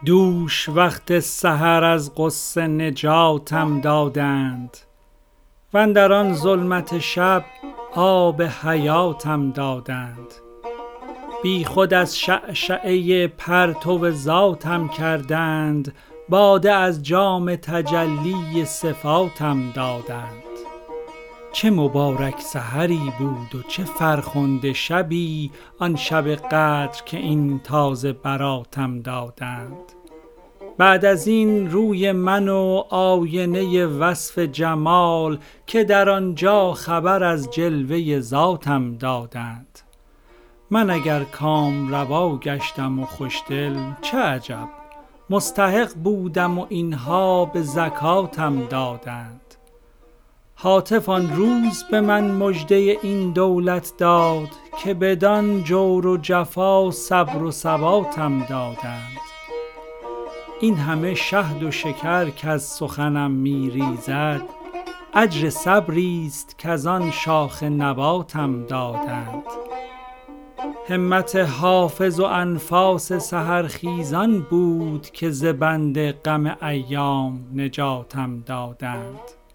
دوش وقت سحر از غصه نجاتم دادند، واندر آن ظلمت شب آب حیاتم دادند. بی خود از شعشعه پرتو ذاتم کردند، باده از جام تجلی صفاتم دادند. چه مبارک سحری بود و چه فرخنده شبی، آن شب قدر که این تازه براتم دادند. بعد از این روی من و آینه وصف جمال، که در آنجا خبر از جلوه ذاتم دادند. من اگر کامروا گشتم و خوشدل چه عجب، مستحق بودم و اینها به زکاتم دادند. هاتف آن روز به من مژده این دولت داد، که بدان جور و جفا صبر و ثباتم دادند. این همه شهد و شکر کز سخنم می ریزد، اجر صبریست کز آن شاخ نباتم دادند. همت حافظ و انفاس سحرخیزان بود، که ز بند غم ایام نجاتم دادند.